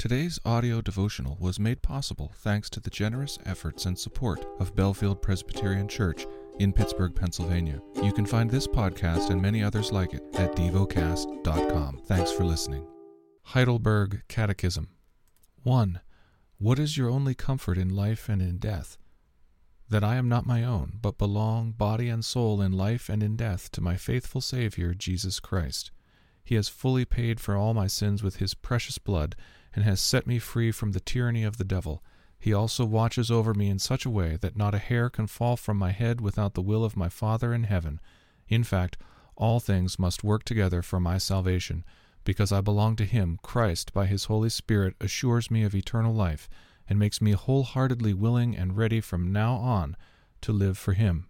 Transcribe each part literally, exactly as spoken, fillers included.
Today's audio devotional was made possible thanks to the generous efforts and support of Bellefield Presbyterian Church in Pittsburgh, Pennsylvania. You can find this podcast and many others like it at devocast dot com. Thanks for listening. Heidelberg Catechism. one. What is your only comfort in life and in death? That I am not my own, but belong, body and soul, in life and in death, to my faithful Savior, Jesus Christ. He has fully paid for all my sins with his precious blood, and has set me free from the tyranny of the devil. He also watches over me in such a way that not a hair can fall from my head without the will of my Father in heaven. In fact, all things must work together for my salvation, because I belong to him. Christ, by his Holy Spirit, assures me of eternal life, and makes me wholeheartedly willing and ready from now on to live for him.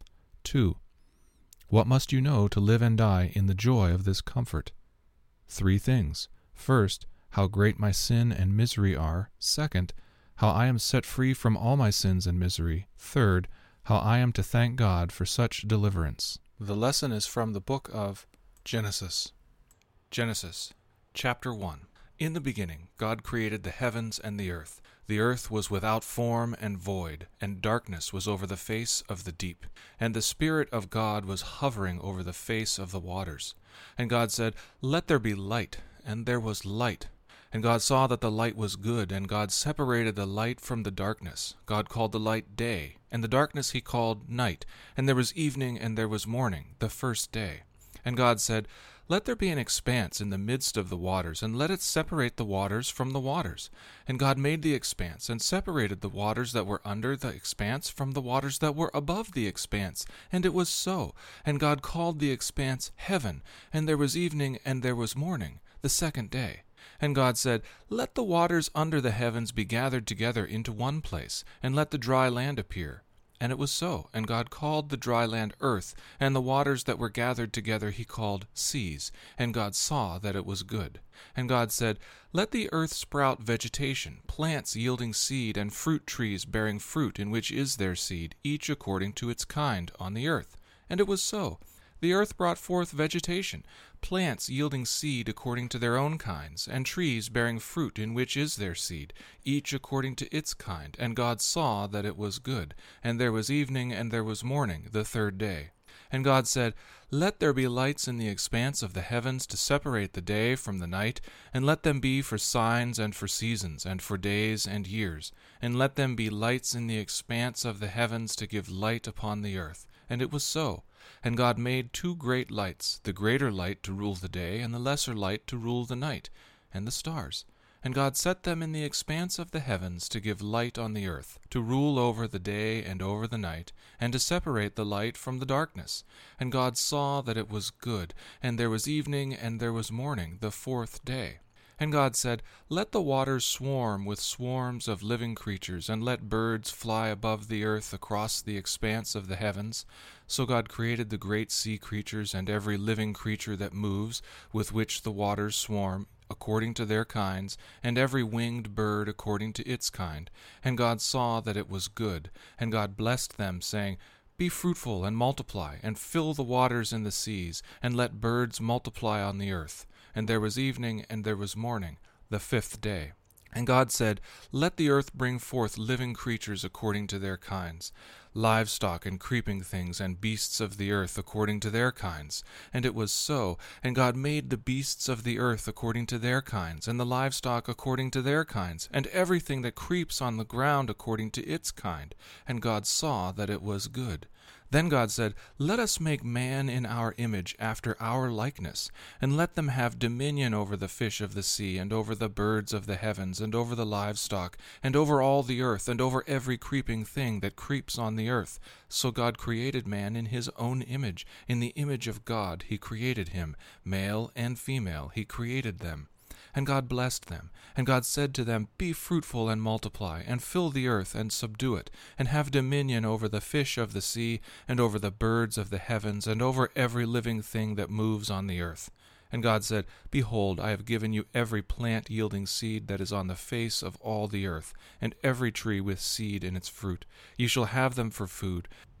two. What must you know to live and die in the joy of this comfort? Three things. First, how great my sin and misery are. Second, how I am set free from all my sins and misery. Third, how I am to thank God for such deliverance. The lesson is from the book of Genesis. Genesis, chapter one. In the beginning, God created the heavens and the earth. The earth was without form and void, and darkness was over the face of the deep. And the Spirit of God was hovering over the face of the waters. And God said, Let there be light, and there was light. And God saw that the light was good, and God separated the light from the darkness. God called the light day, and the darkness he called night. And there was evening, and there was morning, the first day. And God said, Let there be an expanse in the midst of the waters, and let it separate the waters from the waters. And God made the expanse, and separated the waters that were under the expanse from the waters that were above the expanse. And it was so. And God called the expanse heaven. And there was evening, and there was morning, the second day. And God said, Let the waters under the heavens be gathered together into one place, and let the dry land appear. And it was so. And God called the dry land earth, and the waters that were gathered together he called seas. And God saw that it was good. And God said, Let the earth sprout vegetation, plants yielding seed, and fruit trees bearing fruit, in which is their seed, each according to its kind, on the earth. And it was so. The earth brought forth vegetation, plants yielding seed according to their own kinds, and trees bearing fruit in which is their seed, each according to its kind. And God saw that it was good. And there was evening, and there was morning, the third day. And God said, Let there be lights in the expanse of the heavens to separate the day from the night, and let them be for signs and for seasons, and for days and years. And let them be lights in the expanse of the heavens to give light upon the earth. And it was so. And God made two great lights, the greater light to rule the day, and the lesser light to rule the night, and the stars. And God set them in the expanse of the heavens to give light on the earth, to rule over the day and over the night, and to separate the light from the darkness. And God saw that it was good. And there was evening, and there was morning, the fourth day. And God said, Let the waters swarm with swarms of living creatures, and let birds fly above the earth across the expanse of the heavens. So God created the great sea creatures and every living creature that moves, with which the waters swarm, according to their kinds, and every winged bird according to its kind. And God saw that it was good. And God blessed them, saying, Be fruitful and multiply, and fill the waters in the seas, and let birds multiply on the earth. And there was evening, and there was morning, the fifth day. And God said, Let the earth bring forth living creatures according to their kinds, livestock and creeping things, and beasts of the earth according to their kinds. And it was so. And God made the beasts of the earth according to their kinds, and the livestock according to their kinds, and everything that creeps on the ground according to its kind. And God saw that it was good. Then God said, Let us make man in our image, after our likeness, and let them have dominion over the fish of the sea, and over the birds of the heavens, and over the livestock, and over all the earth, and over every creeping thing that creeps on the earth. So God created man in his own image. In the image of God he created him. Male and female he created them. And God blessed them. And God said to them, Be fruitful and multiply, and fill the earth and subdue it, and have dominion over the fish of the sea, and over the birds of the heavens, and over every living thing that moves on the earth. And God said, Behold, I have given you every plant yielding seed that is on the face of all the earth, and every tree with seed in its fruit. You shall have them for food.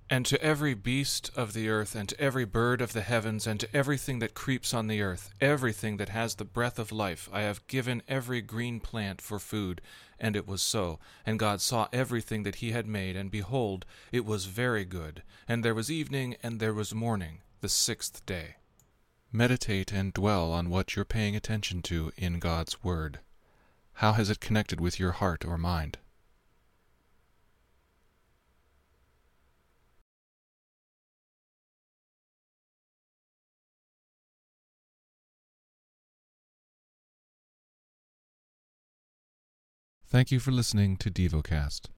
And to every beast of the earth, and to every bird of the heavens, and to everything that creeps on the earth, everything that has the breath of life, I have given every green plant for food. And it was so. And God saw everything that he had made, and behold, it was very good. And there was evening, and there was morning, the sixth day. Meditate and dwell on what you're paying attention to in God's Word. How has it connected with your heart or mind? Thank you for listening to DevoCast.